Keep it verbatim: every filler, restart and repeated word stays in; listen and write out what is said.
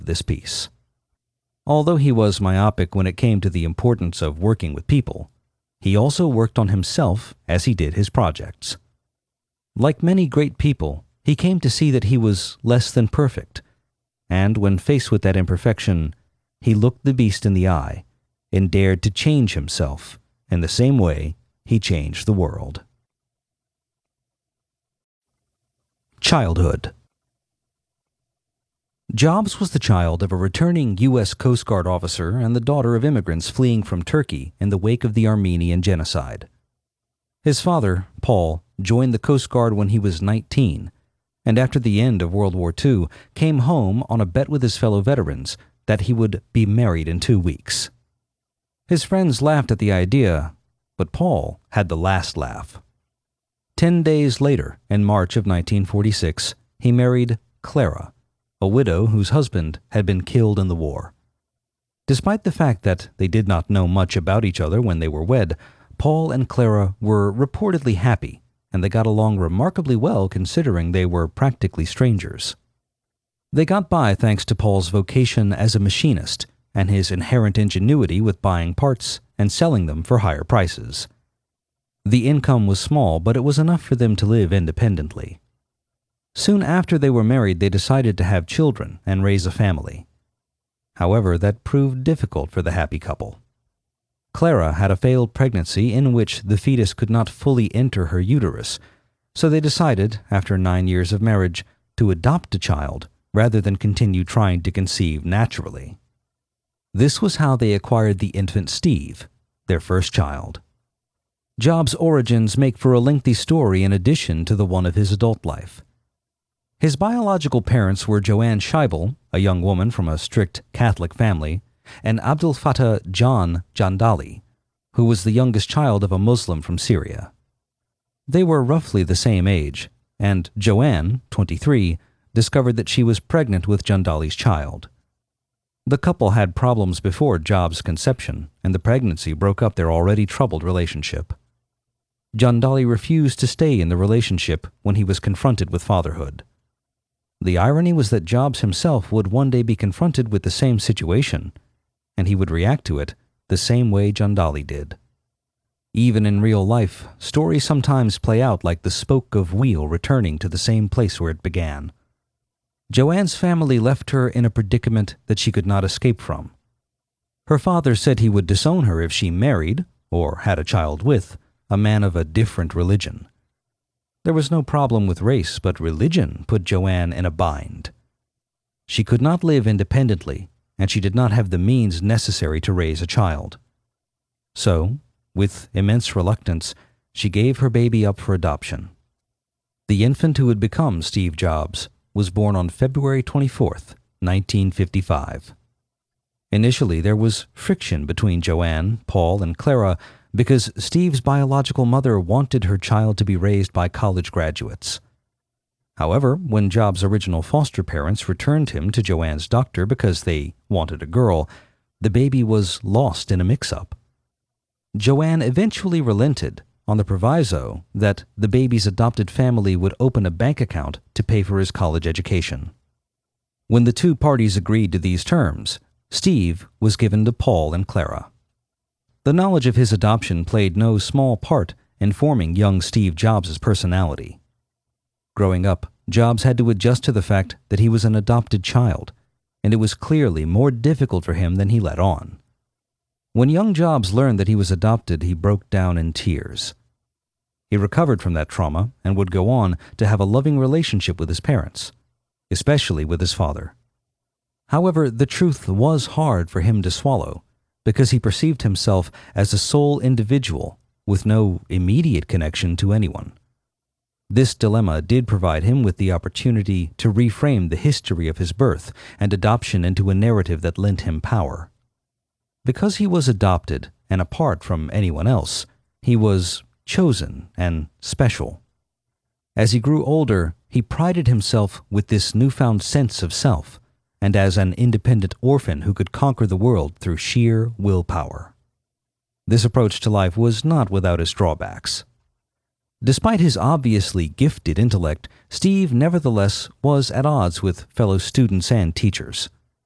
this piece. Although he was myopic when it came to the importance of working with people, he also worked on himself as he did his projects. Like many great people, he came to see that he was less than perfect, and when faced with that imperfection, he looked the beast in the eye and dared to change himself in the same way he changed the world. Childhood. Jobs was the child of a returning U S Coast Guard officer and the daughter of immigrants fleeing from Turkey in the wake of the Armenian genocide. His father, Paul, joined the Coast Guard when he was nineteen, and after the end of World War Two, came home on a bet with his fellow veterans that he would be married in two weeks. His friends laughed at the idea, but Paul had the last laugh. Ten days later, in March of nineteen forty-six, he married Clara, a widow whose husband had been killed in the war. Despite the fact that they did not know much about each other when they were wed, Paul and Clara were reportedly happy, and they got along remarkably well considering they were practically strangers. They got by thanks to Paul's vocation as a machinist and his inherent ingenuity with buying parts and selling them for higher prices. The income was small, but it was enough for them to live independently. Soon after they were married, they decided to have children and raise a family. However, that proved difficult for the happy couple. Clara had a failed pregnancy in which the fetus could not fully enter her uterus, so they decided, after nine years of marriage, to adopt a child rather than continue trying to conceive naturally. This was how they acquired the infant Steve, their first child. Jobs' origins make for a lengthy story in addition to the one of his adult life. His biological parents were Joanne Scheibel, a young woman from a strict Catholic family, and Abdul Fattah John Jandali, who was the youngest child of a Muslim from Syria. They were roughly the same age, and Joanne, twenty-three, discovered that she was pregnant with Jandali's child. The couple had problems before Jobs' conception, and the pregnancy broke up their already troubled relationship. Jandali refused to stay in the relationship when he was confronted with fatherhood. The irony was that Jobs himself would one day be confronted with the same situation, and he would react to it the same way Jandali did. Even in real life, stories sometimes play out like the spoke of wheel returning to the same place where it began. Joanne's family left her in a predicament that she could not escape from. Her father said he would disown her if she married, or had a child with, a man of a different religion. There was no problem with race, but religion put Joanne in a bind. She could not live independently, and she did not have the means necessary to raise a child. So, with immense reluctance, she gave her baby up for adoption. The infant who would become Steve Jobs was born on February twenty-fourth, nineteen fifty-five. Initially, there was friction between Joanne, Paul, and Clara because Steve's biological mother wanted her child to be raised by college graduates. However, when Jobs' original foster parents returned him to Joanne's doctor because they wanted a girl, the baby was lost in a mix-up. Joanne eventually relented on the proviso that the baby's adopted family would open a bank account to pay for his college education. When the two parties agreed to these terms, Steve was given to Paul and Clara. The knowledge of his adoption played no small part in forming young Steve Jobs' personality. Growing up, Jobs had to adjust to the fact that he was an adopted child, and it was clearly more difficult for him than he let on. When young Jobs learned that he was adopted, he broke down in tears. He recovered from that trauma and would go on to have a loving relationship with his parents, especially with his father. However, the truth was hard for him to swallow, because he perceived himself as a sole individual with no immediate connection to anyone. This dilemma did provide him with the opportunity to reframe the history of his birth and adoption into a narrative that lent him power. Because he was adopted and apart from anyone else, he was chosen and special. As he grew older, he prided himself with this newfound sense of self, and as an independent orphan who could conquer the world through sheer willpower. This approach to life was not without its drawbacks. Despite his obviously gifted intellect, Steve nevertheless was at odds with fellow students and teachers.